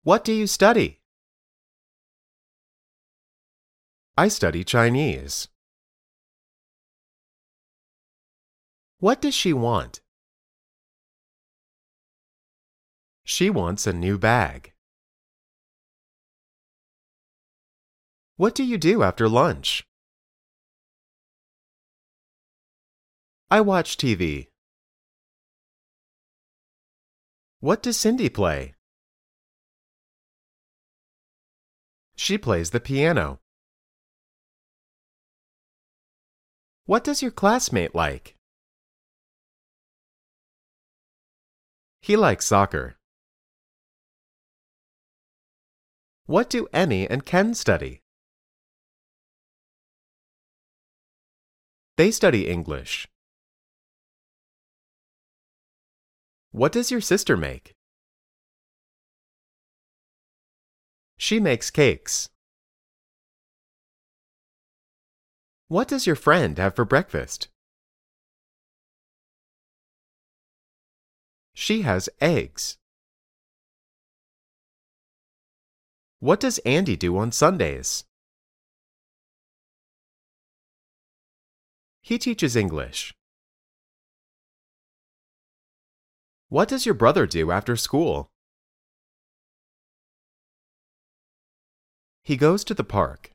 What do you study? I study Chinese. What does she want? She wants a new bag. What do you do after lunch? I watch TV. What does Cindy play? She plays the piano. What does your classmate like? He likes soccer. What do Emmy and Ken study? They study English. What does your sister make? She makes cakes. What does your friend have for breakfast? She has eggs. What does Andy do on Sundays? He teaches English. What does your brother do after school? He goes to the park.